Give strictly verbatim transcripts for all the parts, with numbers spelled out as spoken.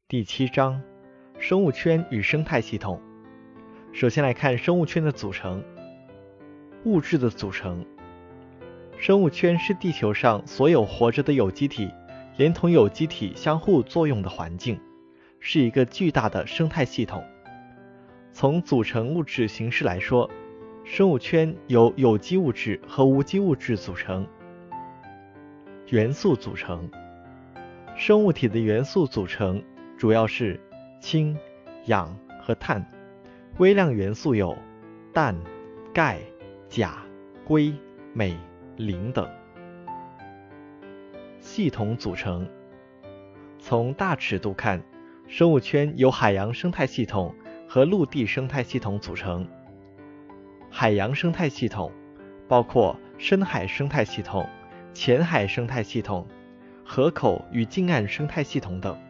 第七章，生物圈与生态系统。首先来看生物圈的组成。物质的组成。生物圈是地球上所有活着的有机体连同有机体相互作用的环境，是一个巨大的生态系统。从组成物质形式来说，生物圈由有机物质和无机物质组成。元素组成。生物体的元素组成主要是氢、氧和碳，微量元素有氮、钙、钾、硅、镁、磷等。系统组成。从大尺度看，生物圈由海洋生态系统和陆地生态系统组成。海洋生态系统包括深海生态系统、浅海生态系统、河口与近岸生态系统等。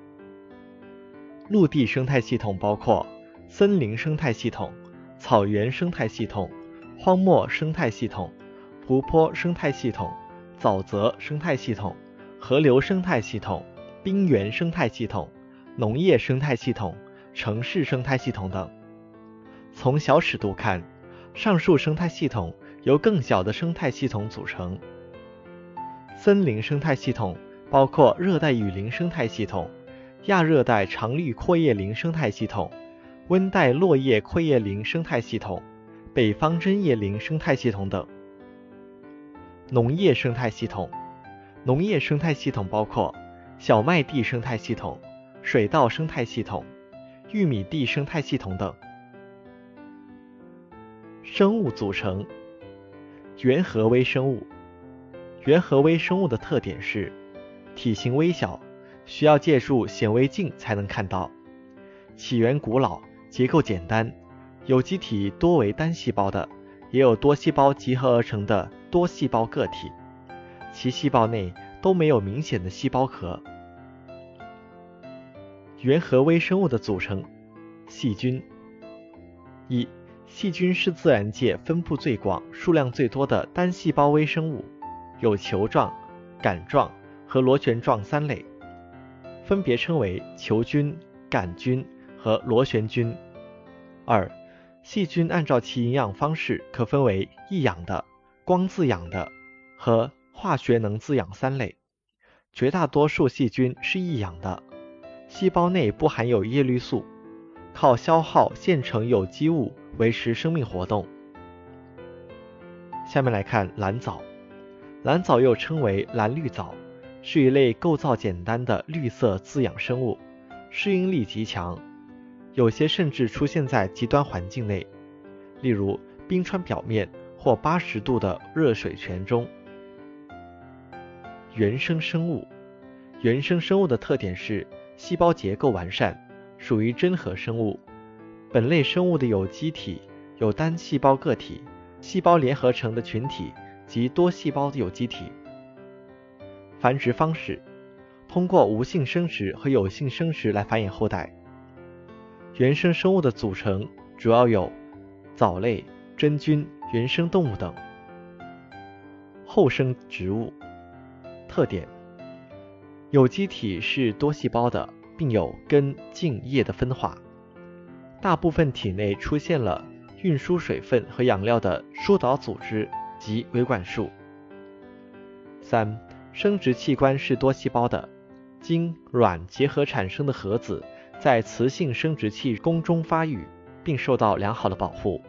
陆地生态系统包括森林生态系统、草原生态系统、荒漠生态系统、湖泊生态系统、沼泽生态系统、河流生态系统、冰原生态系统、农业生态系统、城市生态系统等。从小尺度看，上述生态系统由更小的生态系统组成。森林生态系统包括热带雨林生态系统、亚热带常绿阔叶林生态系统、温带落叶阔叶林生态系统、北方针叶林生态系统等。农业生态系统。农业生态系统包括小麦地生态系统、水稻生态系统、玉米地生态系统等。生物组成。原核微生物。原核微生物的特点是体型微小，需要借助显微镜才能看到，起源古老，结构简单，有机体多为单细胞的，也有多细胞集合而成的多细胞个体，其细胞内都没有明显的细胞壳。原核微生物的组成。细菌。一、细菌是自然界分布最广、数量最多的单细胞微生物，有球状、杆状和螺旋状三类，分别称为球菌、杆菌和螺旋菌。二、细菌按照其营养方式可分为异养的、光自养的和化学能自养三类。绝大多数细菌是异养的，细胞内不含有叶绿素，靠消耗现成有机物维持生命活动。下面来看蓝藻。蓝藻又称为蓝绿藻，是一类构造简单的绿色滋养生物，适应力极强，有些甚至出现在极端环境内，例如冰川表面或八十度的热水泉中。原生生物。原生生物的特点是细胞结构完善，属于真核生物。本类生物的有机体有单细胞个体、细胞联合成的群体及多细胞有机体。繁殖方式。通过无性生殖和有性生殖来繁衍后代。原生生物的组成主要有藻类、真菌、原生动物等。后生植物。特点。有机体是多细胞的，并有根、茎、叶的分化。大部分体内出现了运输水分和养料的输导组织及维管束。三、生殖器官是多细胞的，精、卵结合产生的核子在雌性生殖器宫中发育，并受到良好的保护。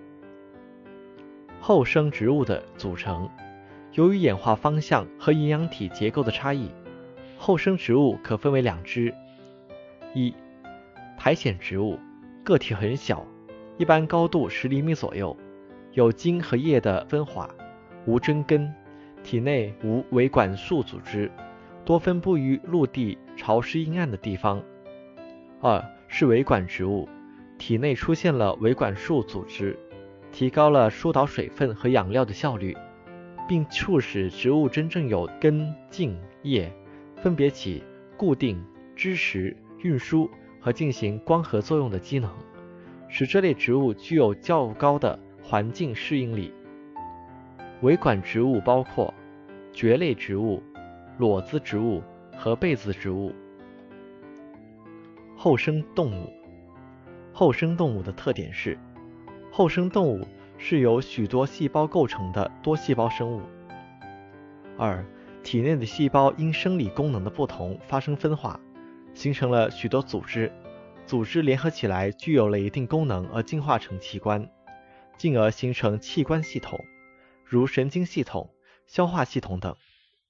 后生植物的组成。由于演化方向和营养体结构的差异，后生植物可分为两支。一、苔藓植物，个体很小，一般高度十厘米左右，有茎和叶的分化，无真根，体内无维管束组织，多分布于陆地潮湿阴暗的地方。二是维管植物，体内出现了维管束组织，提高了疏导水分和养料的效率，并促使植物真正有根、茎、叶，分别起固定、支持、运输和进行光合作用的机能，使这类植物具有较高的环境适应力。维管植物包括蕨类植物、裸子植物和被子植物。 后生动物。后生动物的特点是，后生动物是由许多细胞构成的多细胞生物。二、体内的细胞因生理功能的不同发生分化，形成了许多组织，组织联合起来具有了一定功能而进化成器官，进而形成器官系统，如神经系统、消化系统等。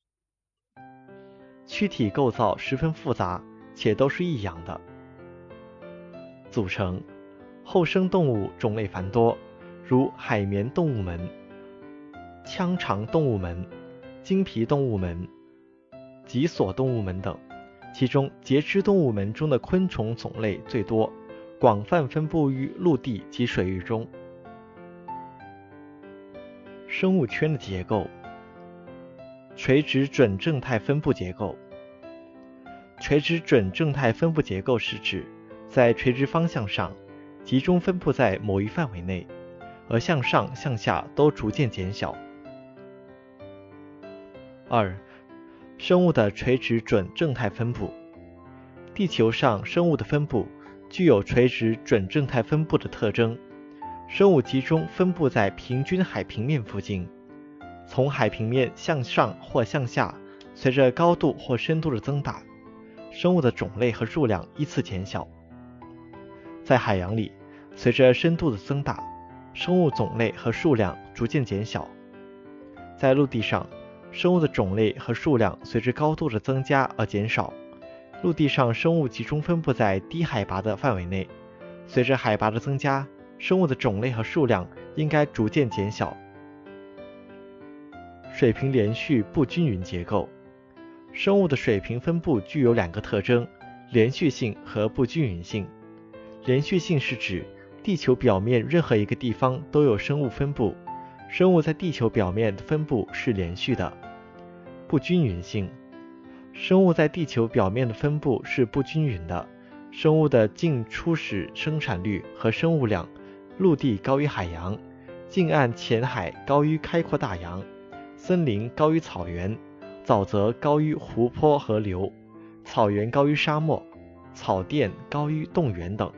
躯体构造十分复杂，且都是异样的。组成：后生动物种类繁多，如海绵动物门、腔肠动物门、经皮动物门、脊索动物门等，其中节肢动物门中的昆虫种类最多，广泛分布于陆地及水域中。生物圈的结构：垂直准正态分布结构。垂直准正态分布结构是指在垂直方向上集中分布在某一范围内，而向上向下都逐渐减小。二、生物的垂直准正态分布。地球上生物的分布具有垂直准正态分布的特征，生物集中分布在平均海平面附近，从海平面向上或向下，随着高度或深度的增大，生物的种类和数量依次减小。在海洋里，随着深度的增大，生物种类和数量逐渐减小。在陆地上，生物的种类和数量随着高度的增加而减少。陆地上生物集中分布在低海拔的范围内，随着海拔的增加，生物的种类和数量应该逐渐减小。水平连续不均匀结构。生物的水平分布具有两个特征：连续性和不均匀性。连续性是指地球表面任何一个地方都有生物分布，生物在地球表面的分布是连续的。不均匀性，生物在地球表面的分布是不均匀的，生物的净初始生产率和生物量，陆地高于海洋，近岸浅海高于开阔大洋，森林高于草原，沼泽高于湖泊河流，草原高于沙漠，草甸高于冻原等。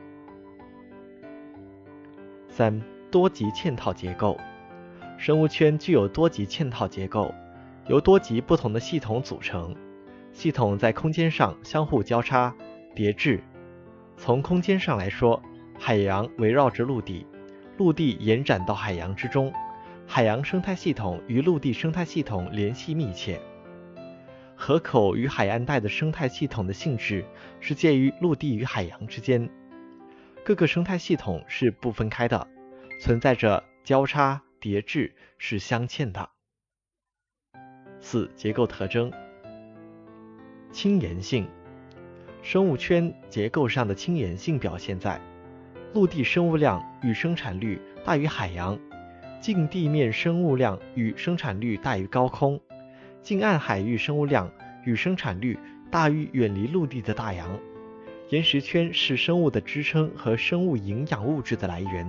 三、多级嵌套结构。生物圈具有多级嵌套结构，由多级不同的系统组成，系统在空间上相互交叉、叠置。从空间上来说，海洋围绕着陆地，陆地延展到海洋之中，海洋生态系统与陆地生态系统联系密切。河口与海岸带的生态系统的性质是介于陆地与海洋之间，各个生态系统是不分开的，存在着交叉、叠置，是镶嵌的。四、结构特征。亲延性。生物圈结构上的亲延性表现在陆地生物量与生产率大于海洋，近地面生物量与生产率大于高空，近岸海域生物量与生产率大于远离陆地的大洋。岩石圈是生物的支撑和生物营养物质的来源。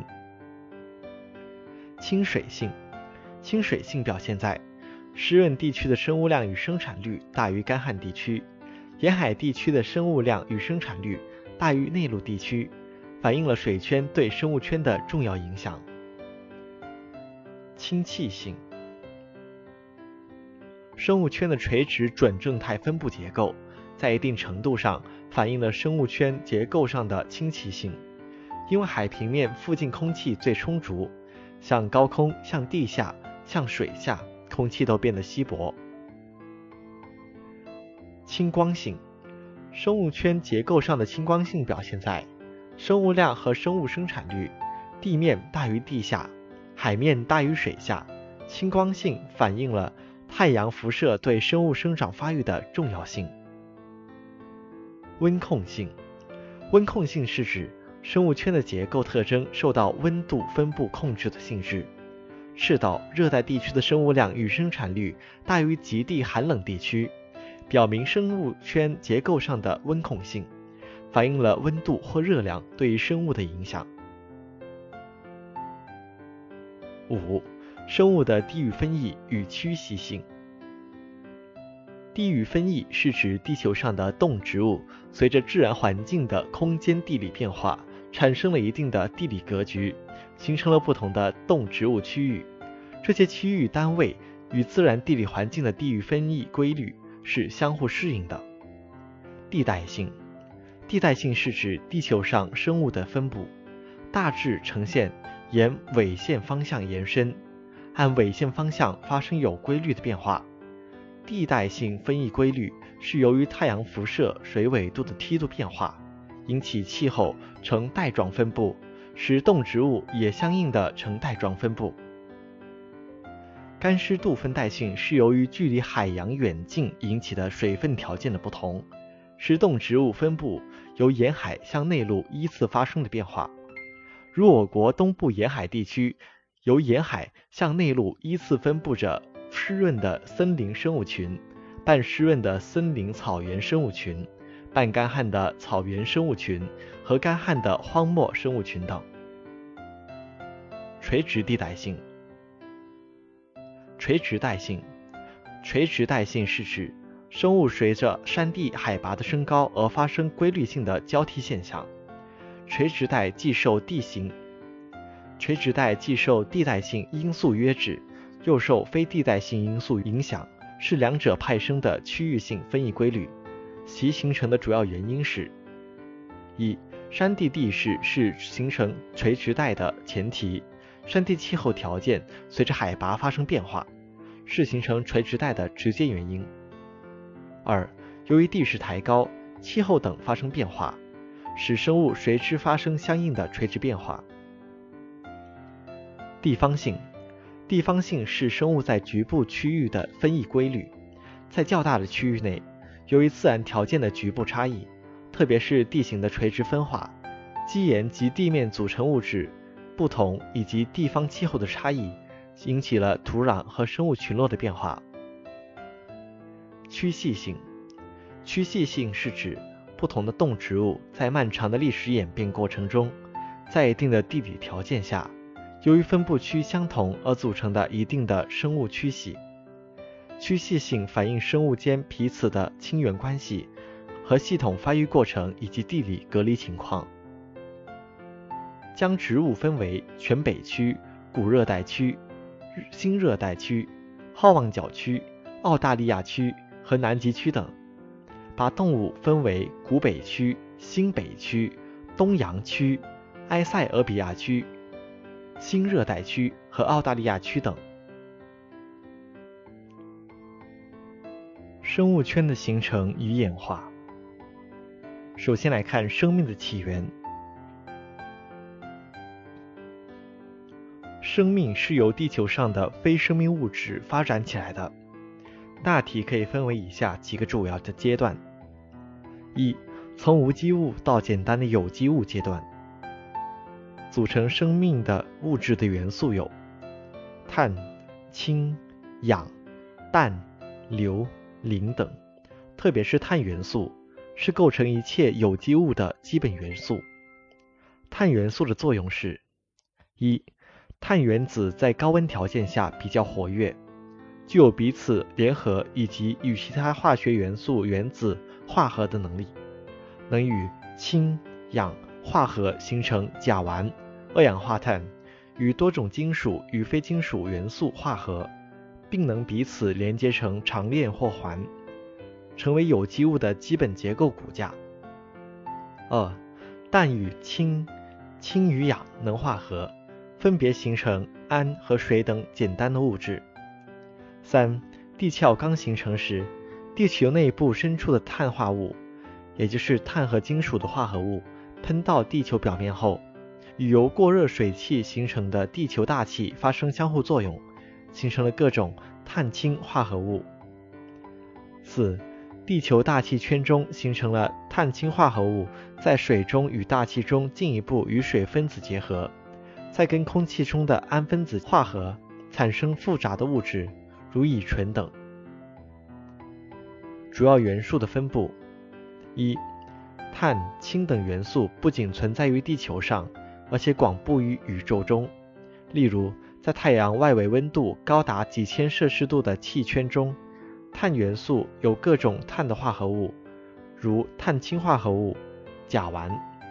亲水性。亲水性表现在湿润地区的生物量与生产率大于干旱地区，沿海地区的生物量与生产率大于内陆地区，反映了水圈对生物圈的重要影响。亲气性。生物圈的垂直准正态分布结构在一定程度上反映了生物圈结构上的亲气性，因为海平面附近空气最充足，向高空、向地下、向水下，空气都变得稀薄。亲光性。生物圈结构上的亲光性表现在生物量和生物生产率，地面大于地下，海面大于水下。亲光性反映了太阳辐射对生物生长发育的重要性。温控性。温控性是指生物圈的结构特征受到温度分布控制的性质。赤道、热带地区的生物量与生产率大于极地寒冷地区，表明生物圈结构上的温控性，反映了温度或热量对于生物的影响。五、生物的地域分异与区系性。地域分异是指地球上的动植物随着自然环境的空间地理变化，产生了一定的地理格局，形成了不同的动植物区域。这些区域单位与自然地理环境的地域分异规律是相互适应的。地带性，地带性是指地球上生物的分布，大致呈现沿纬线方向延伸，按纬线方向发生有规律的变化。地带性分异规律是由于太阳辐射、水纬度的梯度变化，引起气候呈带状分布，使动植物也相应的呈带状分布。干湿度分带性是由于距离海洋远近引起的水分条件的不同，使动植物分布由沿海向内陆依次发生的变化。如我国东部沿海地区，由沿海向内陆依次分布着湿润的森林生物群、半湿润的森林草原生物群、半干旱的草原生物群和干旱的荒漠生物群等。垂直地带性。垂直带性，垂直带性是指生物随着山地海拔的升高而发生规律性的交替现象。垂直带既受地形，垂直带既受地带性因素约制，又受非地带性因素影响，是两者派生的区域性分异规律。其形成的主要原因是：一、山地地势是形成垂直带的前提，山地气候条件随着海拔发生变化，是形成垂直带的直接原因。二、由于地势抬高、气候等发生变化，使生物随之发生相应的垂直变化。地方性，地方性是生物在局部区域的分异规律。在较大的区域内，由于自然条件的局部差异，特别是地形的垂直分化、基岩及地面组成物质不同以及地方气候的差异，引起了土壤和生物群落的变化。区系性，区系性是指不同的动植物在漫长的历史演变过程中，在一定的地理条件下，由于分布区相同而组成的一定的生物区系。区系性反映生物间彼此的亲缘关系和系统发育过程以及地理隔离情况。将植物分为全北区、古热带区、新热带区、好望角区、澳大利亚区和南极区等，把动物分为古北区、新北区、东洋区、埃塞俄比亚区、新热带区和澳大利亚区等。生物圈的形成与演化。首先来看生命的起源。生命是由地球上的非生命物质发展起来的，大体可以分为以下几个主要的阶段。一、从无机物到简单的有机物阶段。组成生命的物质的元素有碳、氢、氧、氮、硫、磷等，特别是碳元素是构成一切有机物的基本元素。碳元素的作用是：一、碳原子在高温条件下比较活跃，具有彼此联合以及与其他化学元素原子化合的能力，能与氢、氧化合形成甲烷、二氧化碳，与多种金属与非金属元素化合，并能彼此连接成长链或环，成为有机物的基本结构骨架。二、氮与氢、氢与氧能化合，分别形成氨和水等简单的物质。三、地壳刚形成时，地球内部深处的碳化物，也就是碳和金属的化合物，喷到地球表面后，与由过热水汽形成的地球大气发生相互作用，形成了各种碳氢化合物。四、地球大气圈中形成了碳氢化合物，在水中与大气中进一步与水分子结合，再跟空气中的氨分子化合，产生复杂的物质，如乙醇等。主要元素的分布。一、碳、氢等元素不仅存在于地球上，而且广布于宇宙中。例如，在太阳外围温度高达几千摄氏度的气圈中，碳元素有各种碳的化合物， 如碳氢化合物、甲烷。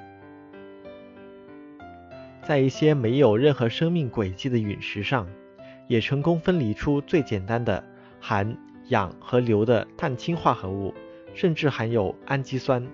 在一些没有任何生命轨迹的陨石上，也成功分离出最简单的含氧和硫的碳氢化合物，甚至含有氨基酸。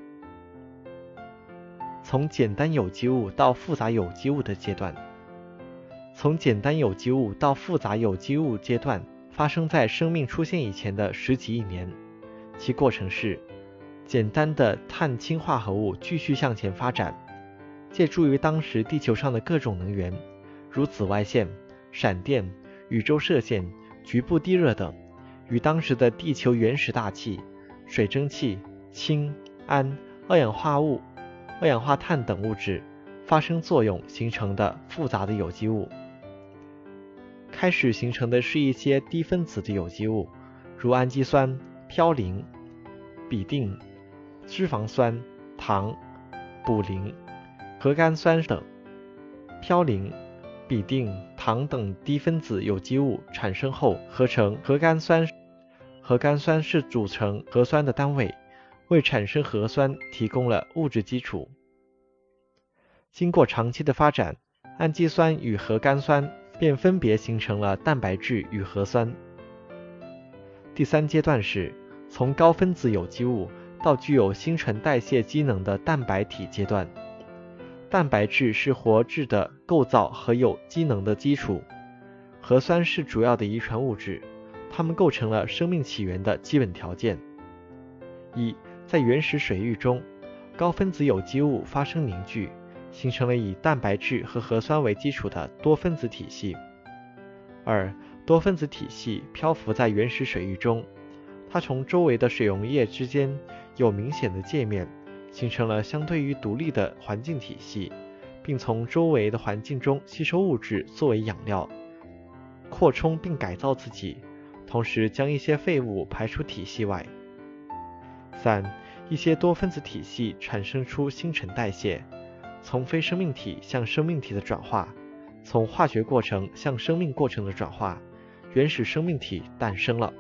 从简单有机物到复杂有机物的阶段，从简单有机物到复杂有机物阶段发生在生命出现以前的十几亿年，其过程是简单的碳氢化合物继续向前发展，借助于当时地球上的各种能源，如紫外线、闪电、宇宙射线、局部地热等，与当时的地球原始大气、水蒸气、氢、氨、二氧化物、二氧化碳等物质发生作用形成的复杂的有机物。开始形成的是一些低分子的有机物，如氨基酸、嘌呤、吡啶、脂肪酸、糖、卟啉、核苷酸等。嘌呤、吡啶、糖等低分子有机物产生后合成核苷酸，核苷酸是组成核酸的单位，为产生核酸提供了物质基础。经过长期的发展，氨基酸与核苷酸便分别形成了蛋白质与核酸。第三阶段是从高分子有机物到具有新陈代谢机能的蛋白体阶段。蛋白质是活质的构造和有机能的基础，核酸是主要的遗传物质，它们构成了生命起源的基本条件。一，在原始水域中，高分子有机物发生凝聚，形成了以蛋白质和核酸为基础的多分子体系。二，多分子体系漂浮在原始水域中，它从周围的水溶液之间有明显的界面，形成了相对于独立的环境体系，并从周围的环境中吸收物质作为养料，扩充并改造自己，同时将一些废物排出体系外。三，一些多分子体系产生出新陈代谢，从非生命体向生命体的转化，从化学过程向生命过程的转化，原始生命体诞生了。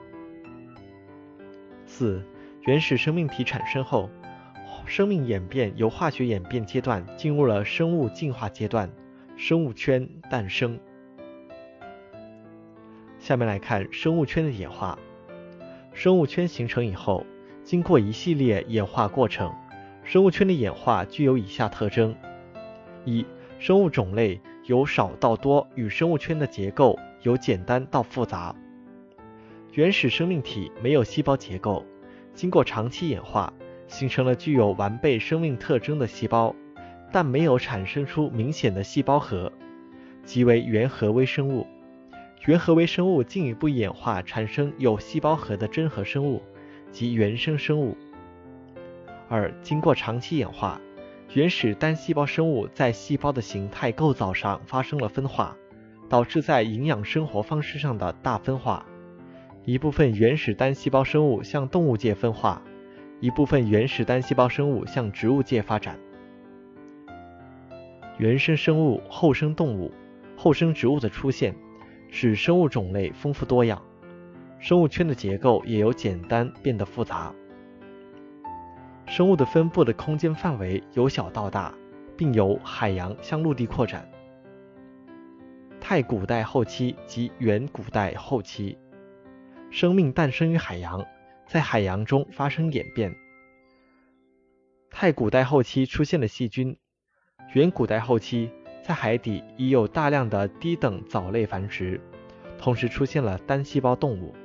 四，原始生命体产生后，生命演变由化学演变阶段进入了生物进化阶段，生物圈诞生。下面来看生物圈的演化。生物圈形成以后，经过一系列演化过程，生物圈的演化具有以下特征：一、生物种类由少到多，与生物圈的结构由简单到复杂。原始生命体没有细胞结构，经过长期演化，形成了具有完备生命特征的细胞，但没有产生出明显的细胞核，即为原核微生物。原核微生物进一步演化产生有细胞核的真核生物，即原生生物。二、经过长期演化，原始单细胞生物在细胞的形态构造上发生了分化，导致在营养生活方式上的大分化。一部分原始单细胞生物向动物界分化，一部分原始单细胞生物向植物界发展。原生生物、后生动物、后生植物的出现，使生物种类丰富多样，生物圈的结构也由简单变得复杂。生物的分布的空间范围由小到大，并由海洋向陆地扩展。太古代后期及远古代后期，生命诞生于海洋，在海洋中发生演变。太古代后期出现了细菌，远古代后期在海底已有大量的低等藻类繁殖，同时出现了单细胞动物。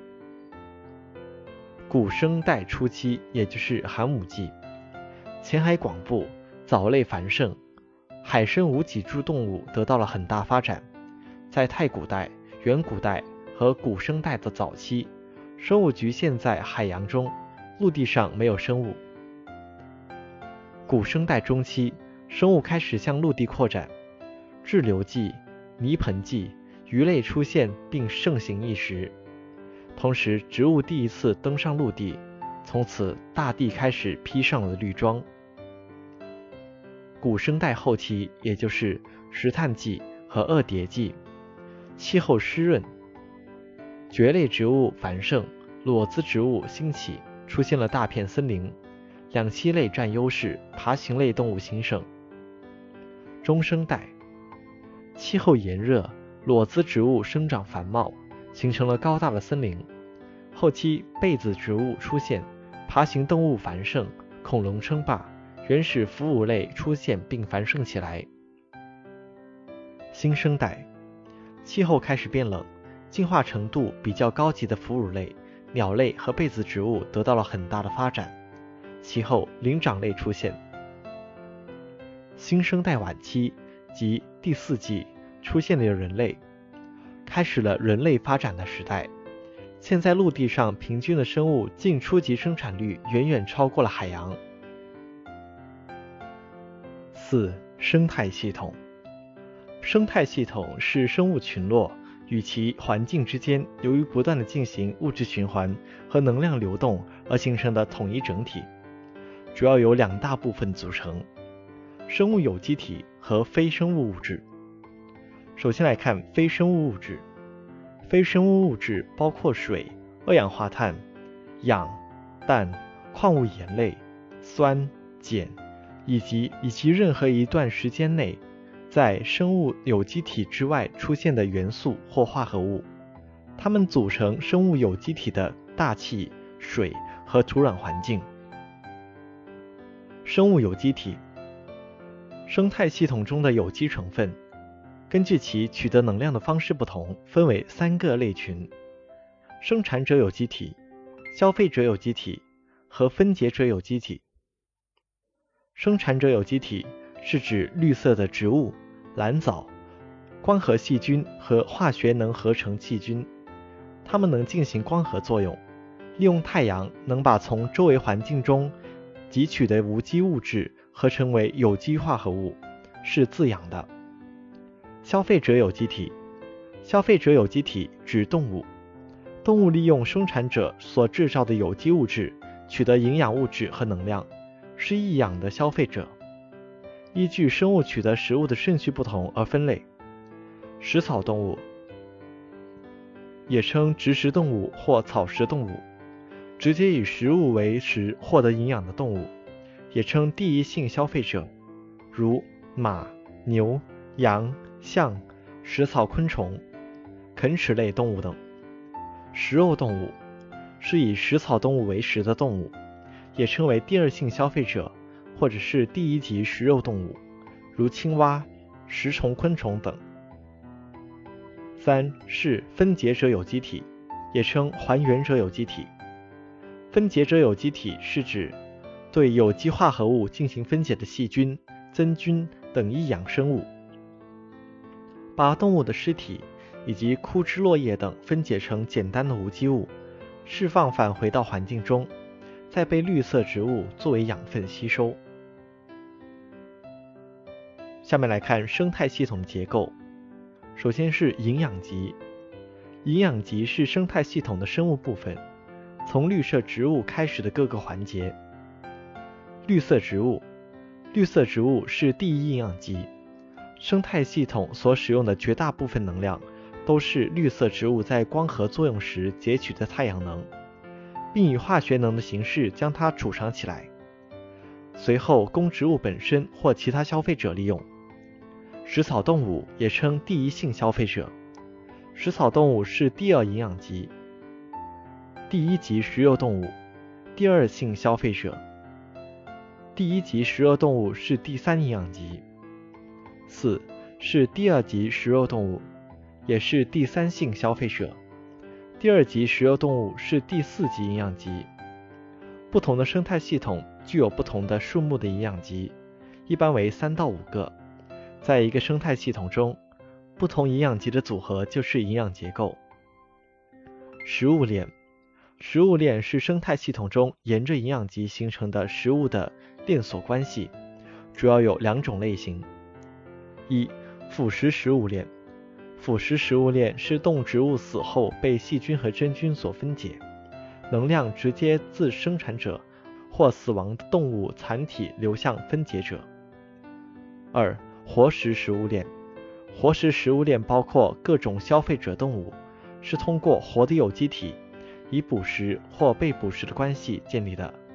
古生代初期，也就是寒武纪，浅海广布，藻类繁盛，海生无脊柱动物得到了很大发展。在太古代、远古代和古生代的早期，生物局限在海洋中，陆地上没有生物。古生代中期，生物开始向陆地扩展，志留纪、泥盆纪，鱼类出现并盛行一时。同时，植物第一次登上陆地，从此大地开始披上了绿装。古生代后期，也就是石炭纪和二叠纪，气候湿润，蕨类植物繁盛，裸子植物兴起，出现了大片森林。 两栖类占优势，爬行类动物兴盛。中生代，气候炎热，裸子植物生长繁茂，形成了高大的森林。后期被子植物出现，爬行动物繁盛，恐龙称霸，原始哺乳类出现并繁盛起来。新生代，气候开始变冷，进化程度比较高级的哺乳类、鸟类和被子植物得到了很大的发展，其后灵长类出现。新生代晚期即第四纪出现的人类，开始了人类发展的时代。现在陆地上平均的生物净初级生产率远远超过了海洋。四、生态系统。生态系统是生物群落与其环境之间由于不断的进行物质循环和能量流动而形成的统一整体，主要由两大部分组成：生物有机体和非生物物质。首先来看非生物物质。非生物物质包括水、二氧化碳、氧、氮、矿物盐类、酸、碱，以及以及任何一段时间内在生物有机体之外出现的元素或化合物，它们组成生物有机体的大气、水和土壤环境。生物有机体，生态系统中的有机成分根据其取得能量的方式不同，分为三个类群：生产者有机体、消费者有机体和分解者有机体。生产者有机体是指绿色的植物、蓝藻、光合细菌和化学能合成细菌，它们能进行光合作用，利用太阳能把从周围环境中汲取的无机物质合成为有机化合物，是自养的。消费者有机体，消费者有机体指动物，动物利用生产者所制造的有机物质取得营养物质和能量，是易养的消费者。依据生物取得食物的顺序不同而分类。食草动物也称植食动物或草食动物，直接以食物为食获得营养的动物，也称第一性消费者，如马、牛、羊、象、食草昆虫、啃齿类动物等。食肉动物是以食草动物为食的动物，也称为第二性消费者或者是第一级食肉动物，如青蛙、食虫昆虫等。三是分解者有机体，也称还原者有机体。分解者有机体是指对有机化合物进行分解的细菌、真菌等易养生物，把动物的尸体以及枯枝落叶等分解成简单的无机物，释放返回到环境中，再被绿色植物作为养分吸收。下面来看生态系统结构。首先是营养级。营养级是生态系统的生物部分，从绿色植物开始的各个环节。绿色植物，绿色植物是第一营养级。生态系统所使用的绝大部分能量都是绿色植物在光合作用时截取的太阳能，并以化学能的形式将它储藏起来，随后供植物本身或其他消费者利用。食草动物也称第一性消费者，食草动物是第二营养级。第一级食肉动物，第二性消费者。第一级食肉动物是第三营养级。四是第二级食肉动物，也是第三性消费者。第二级食肉动物是第四级营养级。不同的生态系统具有不同的数目的营养级，一般为三到五个。在一个生态系统中，不同营养级的组合就是营养结构。食物链，食物链是生态系统中沿着营养级形成的食物的链锁关系，主要有两种类型。一、腐食食物链。腐食食物链是动植物死后被细菌和真菌所分解，能量直接自生产者或死亡动物残体流向分解者。二、活食食物链。活食食物链包括各种消费者动物，是通过活的有机体以捕食或被捕食的关系建立的。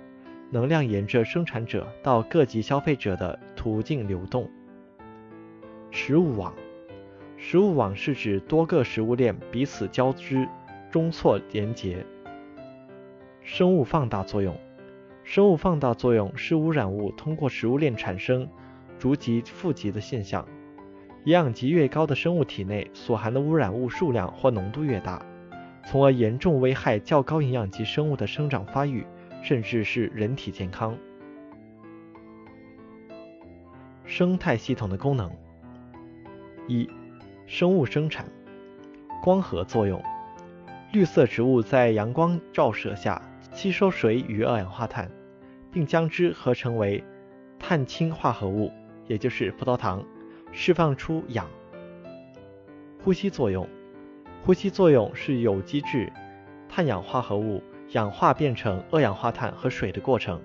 能量沿着生产者到各级消费者的途径流动。食物网，食物网是指多个食物链彼此交织、中错连结。生物放大作用，生物放大作用是污染物通过食物链产生逐级富集的现象。营养级越高的生物体内所含的污染物数量或浓度越大，从而严重危害较高营养级生物的生长发育，甚至是人体健康。生态系统的功能：一、生物生产。光合作用，绿色植物在阳光照射下吸收水与二氧化碳，并将之合成为碳氢化合物，也就是葡萄糖，释放出氧。呼吸作用，呼吸作用是有机质碳氧化合物氧化变成二氧化碳和水的过程。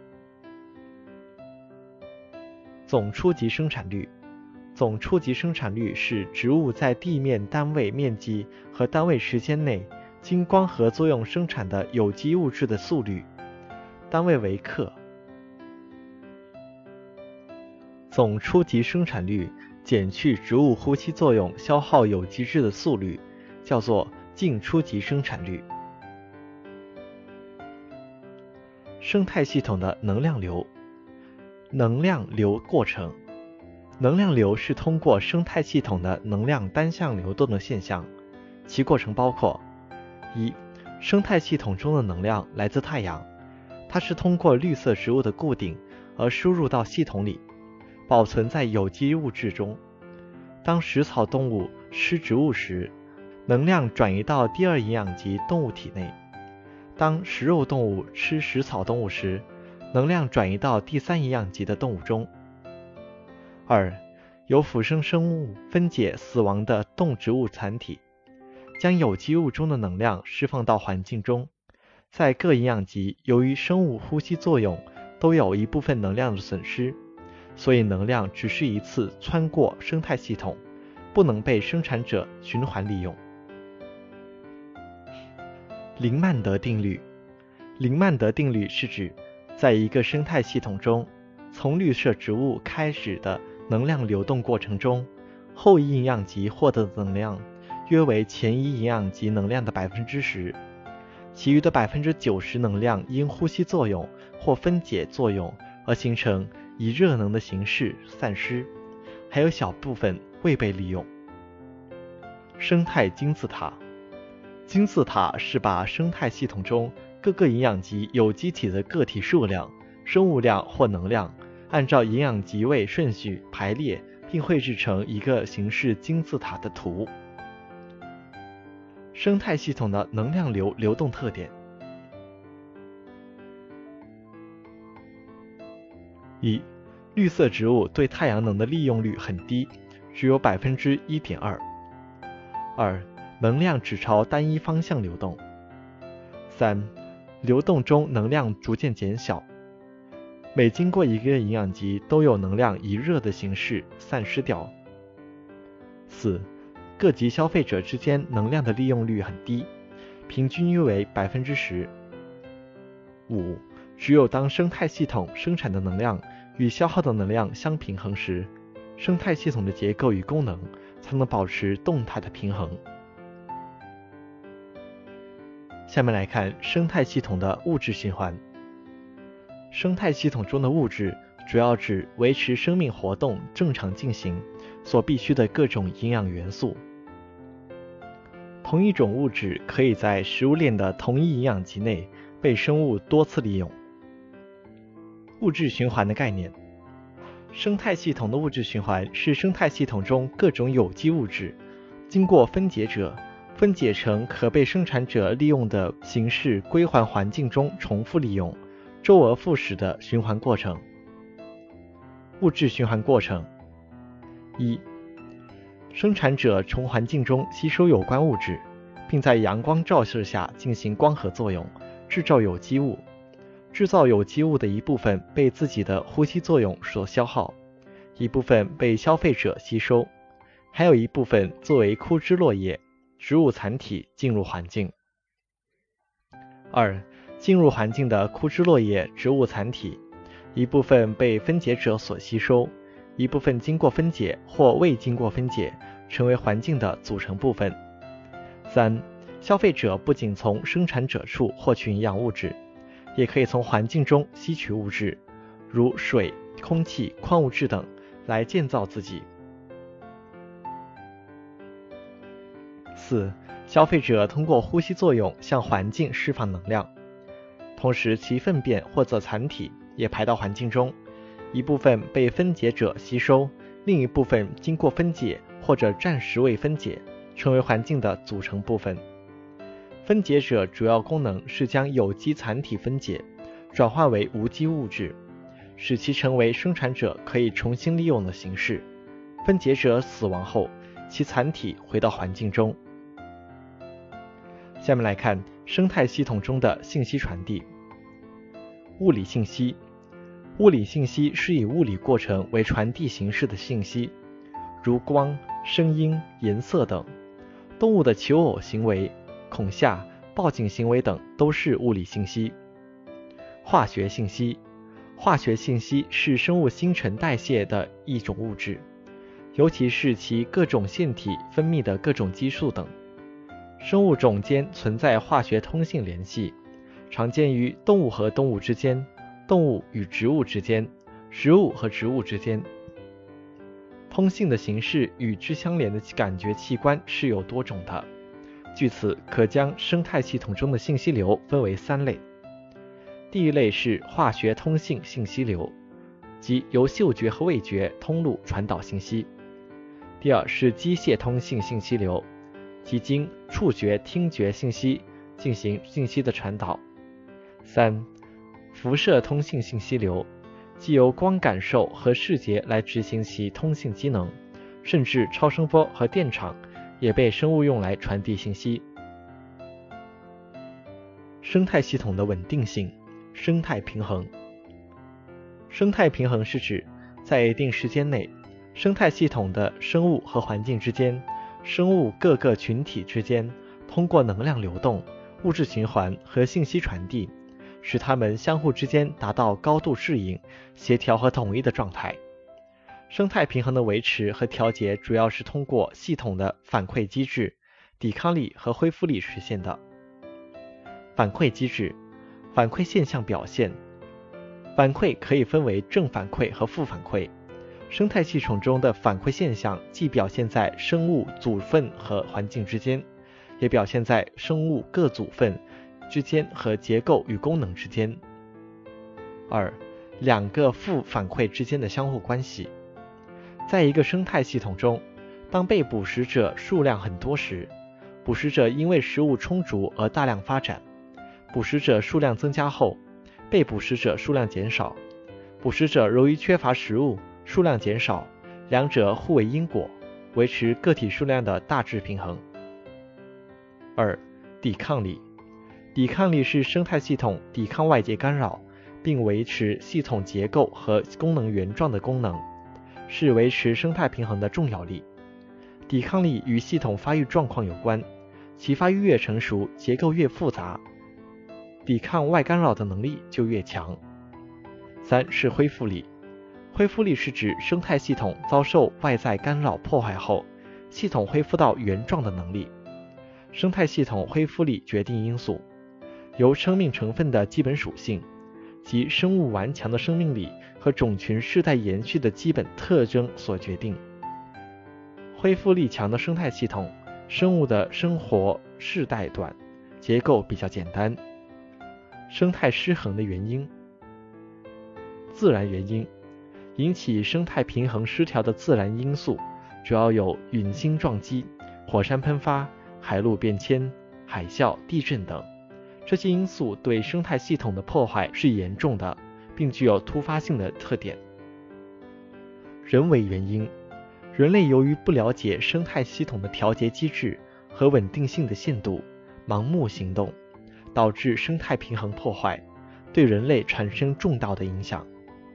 总初级生产率，总初级生产率是植物在地面单位面积和单位时间内经光合作用生产的有机物质的速率，单位为克。总初级生产率减去植物呼吸作用消耗有机质的速率，叫做净初级生产率。生态系统的能量流，能量流过程。能量流是通过生态系统的能量单向流动的现象，其过程包括：一、生态系统中的能量来自太阳，它是通过绿色植物的固定而输入到系统里，保存在有机物质中。当食草动物吃植物时，能量转移到第二营养级动物体内；当食肉动物吃食草动物时，能量转移到第三营养级的动物中。二、由腐生生物分解死亡的动植物残体，将有机物中的能量释放到环境中。在各营养级，由于生物呼吸作用都有一部分能量的损失，所以能量只是一次穿过生态系统，不能被生产者循环利用。林曼德定律，林曼德定律是指在一个生态系统中，从绿色植物开始的能量流动过程中，后一营养级获得的能量约为前一营养级能量的 百分之十， 其余的 百分之九十 能量因呼吸作用或分解作用而形成以热能的形式散失，还有小部分未被利用。生态金字塔，金字塔是把生态系统中各个营养级有机体的个体数量、生物量或能量按照营养级位顺序排列，并绘制成一个形似金字塔的图。生态系统的能量流流动特点：一、绿色植物对太阳能的利用率很低，只有 百分之一点二。二、能量只朝单一方向流动。三、流动中能量逐渐减小，每经过一个营养级都有能量以热的形式散失掉。四、各级消费者之间能量的利用率很低，平均约为 百分之十。五、只有当生态系统生产的能量与消耗的能量相平衡时，生态系统的结构与功能才能保持动态的平衡。下面来看生态系统的物质循环。生态系统中的物质主要指维持生命活动正常进行所必需的各种营养元素。同一种物质可以在食物链的同一营养级内被生物多次利用。物质循环的概念：生态系统的物质循环是生态系统中各种有机物质经过分解者分解成可被生产者利用的形式归还环境中重复利用，周而复始的循环过程。物质循环过程：一、生产者从环境中吸收有关物质，并在阳光照射下进行光合作用，制造有机物。制造有机物的一部分被自己的呼吸作用所消耗，一部分被消费者吸收，还有一部分作为枯枝落叶、植物残体进入环境。二、 进入环境的枯枝落叶、植物残体，一部分被分解者所吸收，一部分经过分解或未经过分解，成为环境的组成部分。三、消费者不仅从生产者处获取营养物质，也可以从环境中吸取物质，如水、空气、矿物质等，来建造自己。四、消费者通过呼吸作用向环境释放能量，同时其粪便或者残体也排到环境中，一部分被分解者吸收，另一部分经过分解或者暂时未分解，成为环境的组成部分。分解者主要功能是将有机残体分解，转化为无机物质，使其成为生产者可以重新利用的形式。分解者死亡后，其残体回到环境中。下面来看生态系统中的信息传递。物理信息，物理信息是以物理过程为传递形式的信息，如光、声音、颜色等。动物的求偶行为、恐吓、报警行为等都是物理信息。化学信息，化学信息是生物新陈代谢的一种物质，尤其是其各种腺体分泌的各种激素等。生物种间存在化学通信联系，常见于动物和动物之间、动物与植物之间、植物和植物之间。通信的形式与之相连的感觉器官是有多种的，据此可将生态系统中的信息流分为三类。第一类是化学通信信息流，即由嗅觉和味觉通路传导信息。第二是机械通信信息流，即经触觉、听觉信息进行信息的传导。三、辐射通信信息流，即由光感受和视觉来执行其通信机能，甚至超声波和电场也被生物用来传递信息。生态系统的稳定性，生态平衡。生态平衡是指在一定时间内，生态系统的生物和环境之间，生物各个群体之间，通过能量流动、物质循环和信息传递，使它们相互之间达到高度适应、协调和统一的状态。生态平衡的维持和调节主要是通过系统的反馈机制、抵抗力和恢复力实现的。反馈机制，反馈现象表现。反馈可以分为正反馈和负反馈。生态系统中的反馈现象既表现在生物组分和环境之间，也表现在生物各组分之间和结构与功能之间。二、两个负反馈之间的相互关系。在一个生态系统中，当被捕食者数量很多时，捕食者因为食物充足而大量发展；捕食者数量增加后，被捕食者数量减少；捕食者由于缺乏食物，数量减少，两者互为因果，维持个体数量的大致平衡。二、抵抗力。抵抗力是生态系统抵抗外界干扰，并维持系统结构和功能原状的功能，是维持生态平衡的重要力。抵抗力与系统发育状况有关，其发育越成熟，结构越复杂，抵抗外干扰的能力就越强。三是恢复力。恢复力是指生态系统遭受外在干扰破坏后，系统恢复到原状的能力。生态系统恢复力决定因素由生命成分的基本属性，即生物顽强的生命力和种群世代延续的基本特征所决定。恢复力强的生态系统，生物的生活世代短，结构比较简单。生态失衡的原因。自然原因。引起生态平衡失调的自然因素主要有陨星撞击、火山喷发、海陆变迁、海啸、地震等。这些因素对生态系统的破坏是严重的，并具有突发性的特点。人为原因。人类由于不了解生态系统的调节机制和稳定性的限度，盲目行动，导致生态平衡破坏，对人类产生重大的影响。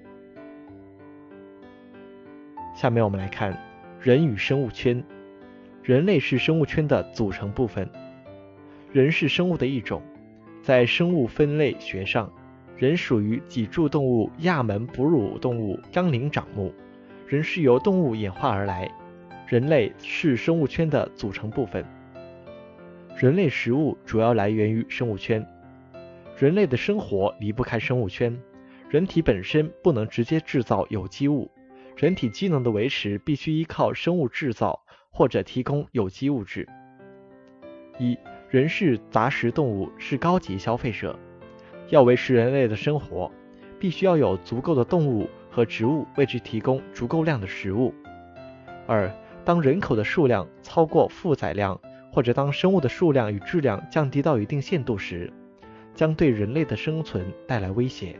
下面我们来看人与生物圈。人类是生物圈的组成部分。人是生物的一种， 在生物分类学上，人属于脊柱动物亚门哺乳动物纲灵长目，人是由动物演化而来，人类是生物圈的组成部分。人类食物主要来源于生物圈，人类的生活离不开生物圈，人体本身不能直接制造有机物，人体机能的维持必须依靠生物制造或者提供有机物质。一、人是杂食动物，是高级消费者，要维持人类的生活，必须要有足够的动物和植物为之提供足够量的食物。二、当人口的数量超过负载量，或者当生物的数量与质量降低到一定限度时，将对人类的生存带来威胁。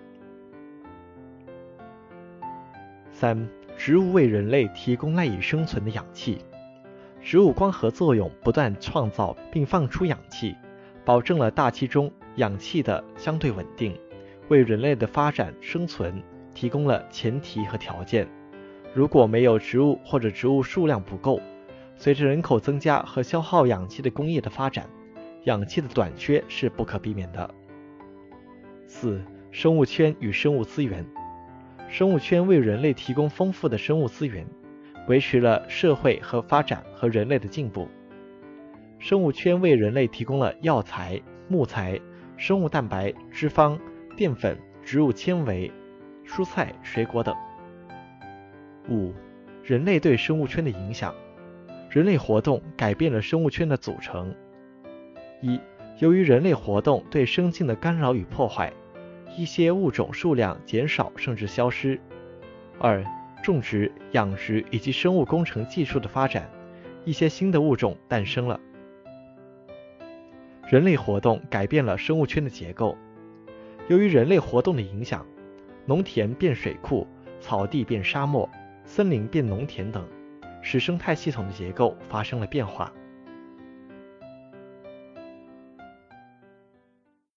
三、植物为人类提供赖以生存的氧气。植物光合作用不断创造并放出氧气，保证了大气中氧气的相对稳定，为人类的发展生存提供了前提和条件。如果没有植物或者植物数量不够，随着人口增加和消耗氧气的工业的发展，氧气的短缺是不可避免的。四、生物圈与生物资源。生物圈为人类提供丰富的生物资源，维持了社会和发展和人类的进步。生物圈为人类提供了药材、木材、生物蛋白、脂肪、淀粉、植物纤维、蔬菜、水果等。五、人类对生物圈的影响。人类活动改变了生物圈的组成。一、由于人类活动对生境的干扰与破坏，一些物种数量减少甚至消失。二、种植、养殖以及生物工程技术的发展，一些新的物种诞生了。人类活动改变了生物圈的结构。由于人类活动的影响，农田变水库，草地变沙漠，森林变农田等，使生态系统的结构发生了变化。